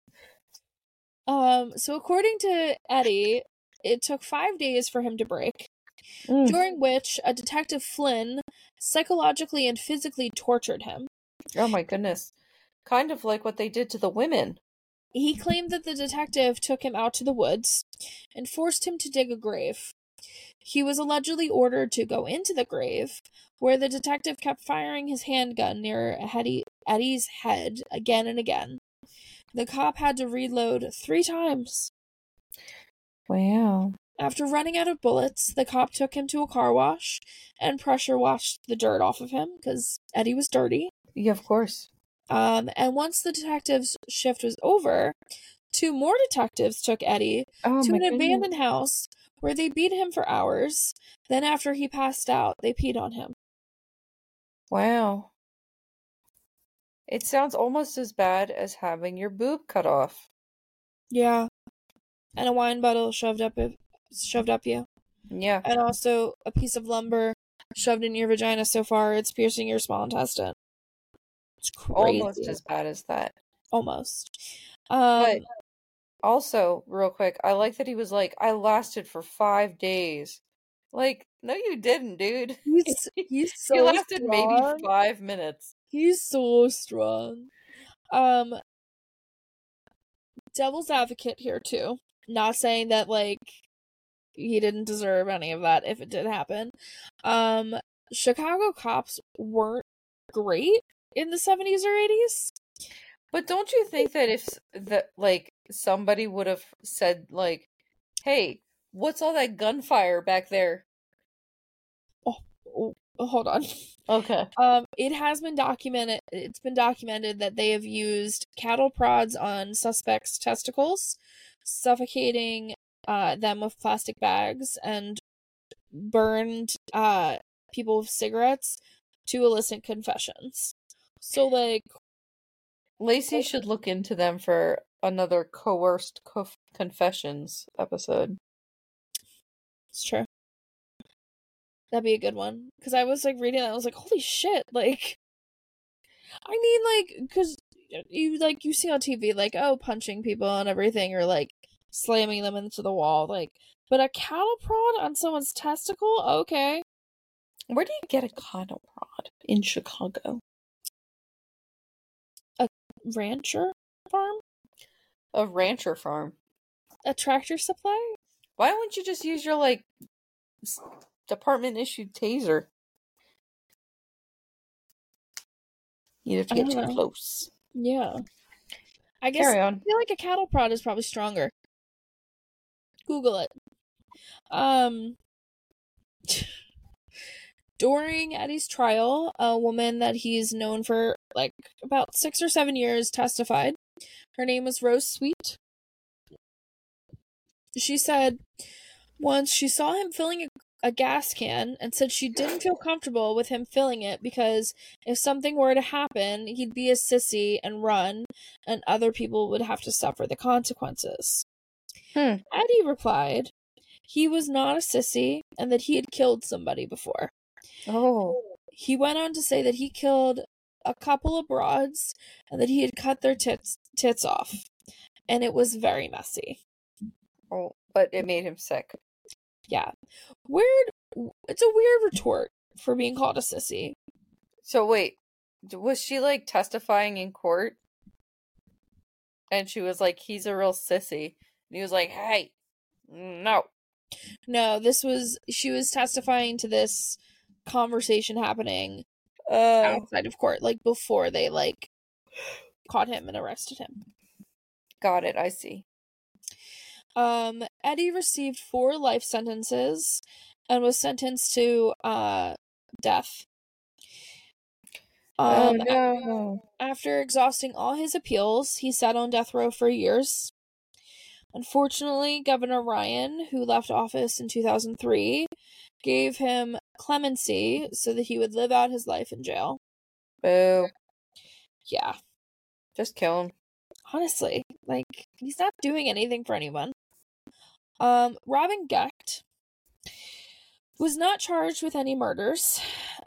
So according to Eddie, it took 5 days for him to break, during which a Detective Flynn psychologically and physically tortured him. Oh my goodness. Kind of like what they did to the women. He claimed that the detective took him out to the woods and forced him to dig a grave. He was allegedly ordered to go into the grave, where the detective kept firing his handgun near Eddie's head again and again. The cop had to reload 3 times. Wow. After running out of bullets, the cop took him to a car wash and pressure washed the dirt off of him, because Eddie was dirty. Yeah, of course. And once the detective's shift was over, 2 more detectives took Eddie to an abandoned house where they beat him for hours. Then after he passed out, they peed on him. Wow. It sounds almost as bad as having your boob cut off. Yeah. And a wine bottle shoved up you. Yeah. And also a piece of lumber shoved in your vagina so far it's piercing your small intestine. It's crazy. Almost as bad as that. Almost. But also, real quick, I like that he was like, I lasted for 5 days. Like, no you didn't, dude. He's so He lasted strong. maybe 5 minutes. He's so strong. Devil's advocate here too. Not saying that like he didn't deserve any of that if it did happen. Chicago cops weren't great in the 70s or 80s. But don't you think that if somebody would have said like, "Hey, what's all that gunfire back there?" Oh, hold on. Okay. It has been documented. It's been documented that they have used cattle prods on suspects' testicles, suffocating them with plastic bags, and burned people with cigarettes to elicit confessions. So, like, Lacey should look into them for another coerced confessions episode. It's true. That'd be a good one. Because I was, like, reading that, I was like, holy shit, like... I mean, like, because you see on TV, like, oh, punching people and everything, or, like, slamming them into the wall, like... But a cattle prod on someone's testicle? Okay. Where do you get a cattle prod in Chicago? A rancher farm? A rancher farm. A Tractor Supply? Why wouldn't you just use your, like, department-issued taser? You'd have to get too close. Yeah. I guess I feel like a cattle prod is probably stronger. Google it. During Eddie's trial, a woman that he's known for like about 6 or 7 years testified. Her name was Rose Sweet. She said once she saw him filling a gas can and said she didn't feel comfortable with him filling it because if something were to happen, he'd be a sissy and run, and other people would have to suffer the consequences. Eddie replied he was not a sissy and that he had killed somebody before. Oh. He went on to say that he killed a couple of broads and that he had cut their tits off, and it was very messy. Oh, but it made him sick. Yeah. Weird. It's a weird retort for being called a sissy. So wait, was she like testifying in court? And she was like, he's a real sissy. And he was like, hey, no. No, she was testifying to this conversation happening outside of court, like before they like caught him and arrested him. Got it, I see. Eddie received 4 life sentences and was sentenced to death. Oh no. After exhausting all his appeals, he sat on death row for years. Unfortunately, Governor Ryan, who left office in 2003, gave him clemency so that he would live out his life in jail. Boo. Yeah. Just kill him. Honestly, like, he's not doing anything for anyone. Robin Gecht was not charged with any murders.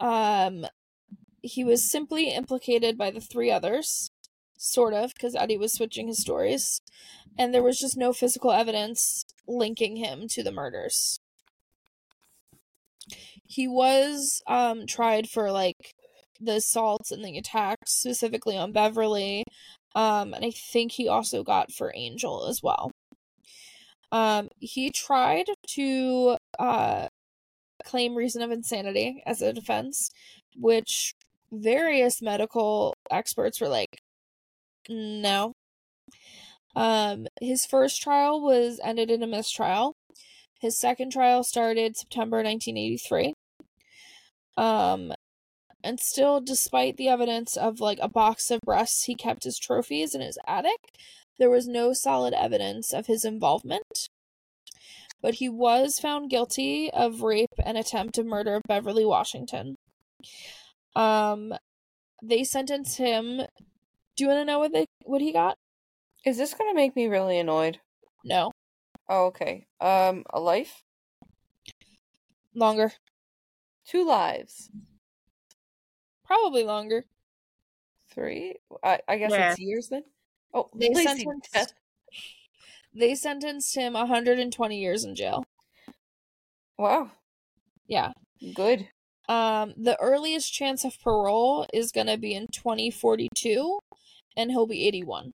He was simply implicated by the 3 others, sort of, because Eddie was switching his stories, and there was just no physical evidence linking him to the murders. He was tried for, like, the assaults and the attacks, specifically on Beverly, and I think he also got for Angel as well. He tried to claim reason of insanity as a defense, which various medical experts were like, no. His first trial was ended in a mistrial. His second trial started September 1983. And still, despite the evidence of like a box of breasts he kept as trophies in his attic, there was no solid evidence of his involvement. But he was found guilty of rape and attempted murder of Beverly Washington. They sentenced him. Do you want to know what he got? Is this gonna make me really annoyed? No. Oh, okay. A life? Longer. 2 lives. Probably longer. 3? I guess it's years then? Oh, they sentenced him 120 years in jail. Wow. Yeah. Good. The earliest chance of parole is gonna be in 2042, and he'll be 81.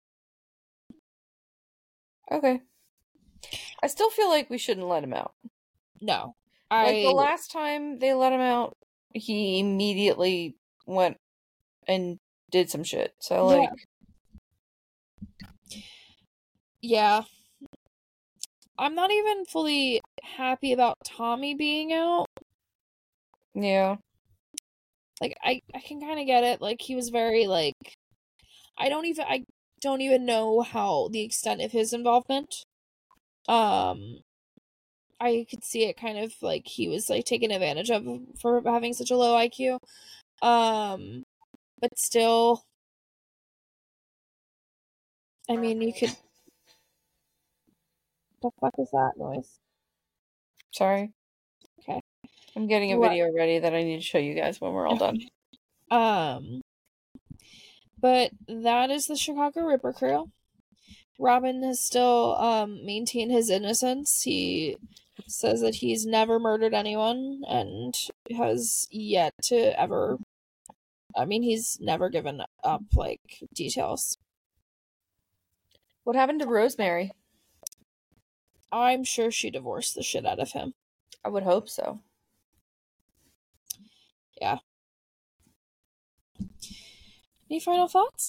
Okay. I still feel like we shouldn't let him out. No. Like the last time they let him out, he immediately went and did some shit. So like yeah. I'm not even fully happy about Tommy being out. Yeah. Like I can kind of get it. Like he was very like I don't even know how the extent of his involvement. I could see it kind of like he was like taken advantage of for having such a low IQ. But still, I mean, you could. The fuck is that noise? Sorry. Okay. I'm getting a video ready that I need to show you guys when we're all done. But that is the Chicago Ripper crew. Robin has still maintained his innocence. He says that he's never murdered anyone and has yet to ever. I mean, he's never given up like details. What happened to Rosemary? I'm sure she divorced the shit out of him. I would hope so. Yeah. Any final thoughts?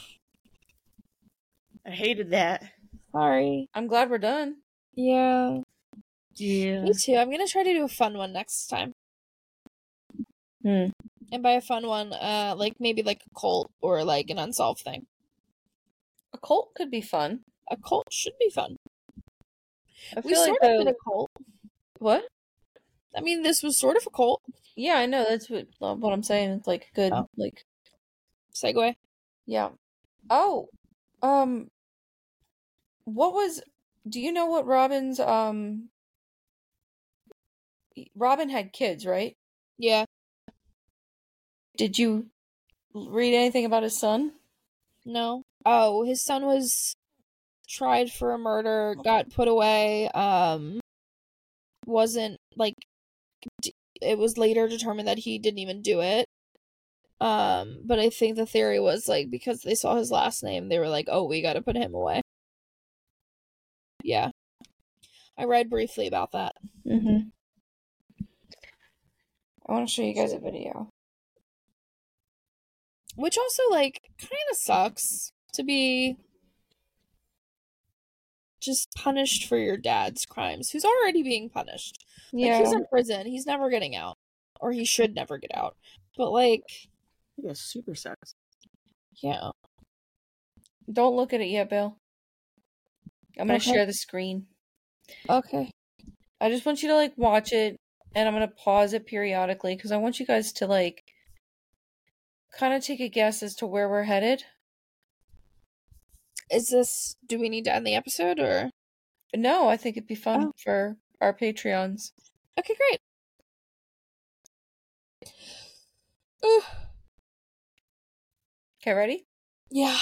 I hated that. Sorry. I'm glad we're done. Yeah. Yeah. Me too. I'm gonna try to do a fun one next time. And by a fun one, like maybe like a cult or like an unsolved thing. A cult could be fun. A cult should be fun. I We feel sort like of did a cult. What? I mean, this was sort of a cult. Yeah, I know. That's what I'm saying. It's like good, like segue. Yeah. Oh, what was? Do you know what Robin's Robin had kids, right? Yeah. Did you read anything about his son? No. Oh, his son was tried for a murder, got put away, wasn't, like, it was later determined that he didn't even do it. But I think the theory was, like, because they saw his last name, they were like, oh, we gotta put him away. Yeah. I read briefly about that. Mm-hmm. I want to show you guys a video. Which also, like, kind of sucks to be just punished for your dad's crimes, who's already being punished. Yeah. Like, he's in prison. He's never getting out. Or he should never get out. But, like... Yeah, super sucks. Yeah. Don't look at it yet, Bill. I'm going to share the screen. Okay. I just want you to, like, watch it, and I'm going to pause it periodically, because I want you guys to, like, kind of take a guess as to where we're headed. Do we need to end the episode, or? No, I think it'd be fun for our Patreons. Okay, great. Okay, ready? Yeah.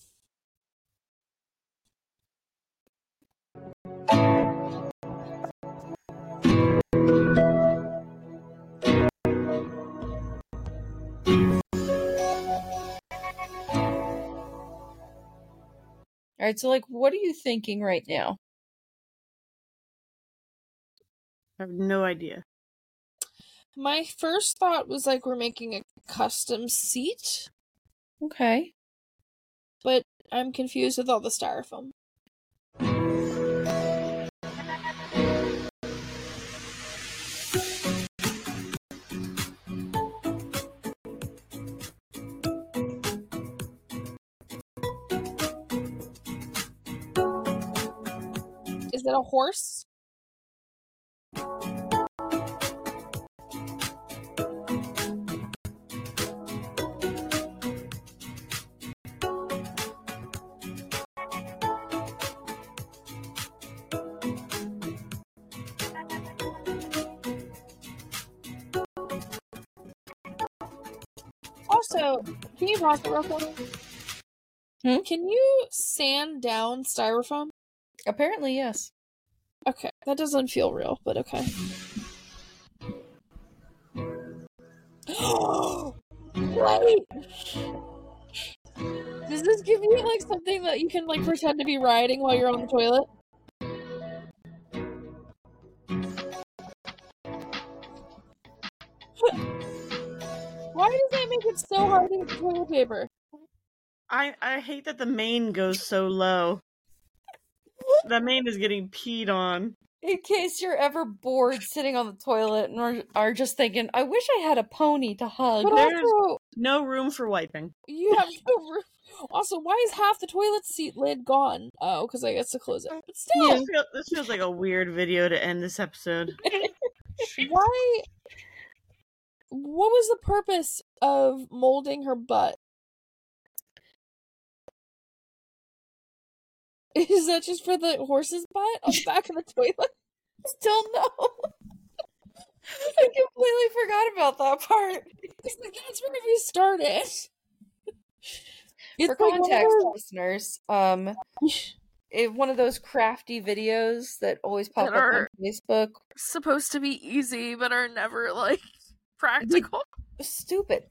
Alright, so, like, what are you thinking right now? I have no idea. My first thought was, like, we're making a custom seat. Okay. But I'm confused with all the styrofoam. Is it a horse? Also, can you pause it real quick? Can you sand down styrofoam? Apparently, yes. Okay, that doesn't feel real, but okay. Wait! Does this give you, like, something that you can, like, pretend to be riding while you're on the toilet? Why does that make it so hard to get toilet paper? I hate that the mane goes so low. The mane is getting peed on. In case you're ever bored sitting on the toilet and are just thinking, I wish I had a pony to hug. But There's also, no room for wiping. you have no room. Also, why is half the toilet seat lid gone? Oh, because I guess to close it. But still! Yeah, this feels like a weird video to end this episode. Why? What was the purpose of molding her butt? Is that just for the horse's butt on the back of the toilet? Still no. I completely forgot about that part. That's where we started. For context, listeners, one of those crafty videos that always pop up on Facebook. Supposed to be easy, but are never, like, practical. Stupid.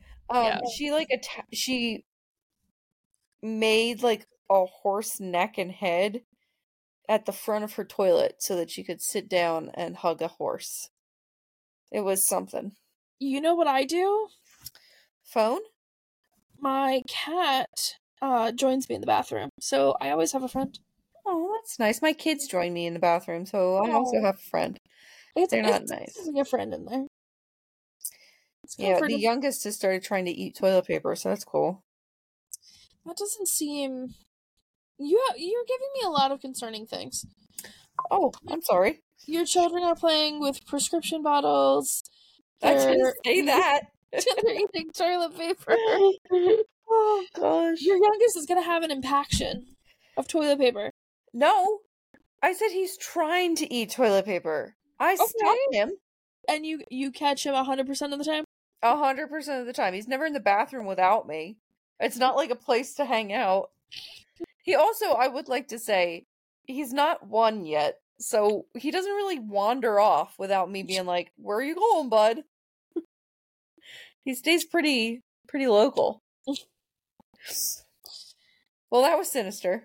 She made, like, a horse neck and head at the front of her toilet so that she could sit down and hug a horse. It was something. You know what I do? Phone? My cat joins me in the bathroom, so I always have a friend. Oh, that's nice. My kids join me in the bathroom, so I also have a friend. They're not nice. There's a friend in there. Yeah, the youngest has started trying to eat toilet paper, so that's cool. That doesn't seem... You're giving me a lot of concerning things. Oh, I'm sorry. Your children are playing with prescription bottles. I didn't say that. They're eating toilet paper. Oh gosh. Your youngest is gonna have an impaction of toilet paper. No. I said he's trying to eat toilet paper. I stopped him. And you catch him 100% of the time? 100% of the time. He's never in the bathroom without me. It's not like a place to hang out. He also, I would like to say, he's not 1 yet, so he doesn't really wander off without me being like, "Where are you going, bud?" He stays pretty local. Well, that was sinister.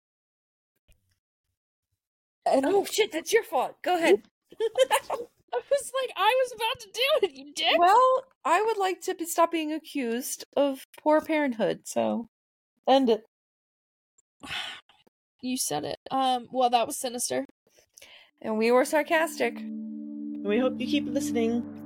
Oh shit, that's your fault. Go ahead. I was like, I was about to do it, you dick. Well, I would like to stop being accused of poor parenthood, so end it. You said it. Well, that was sinister. And we were sarcastic. We hope you keep listening.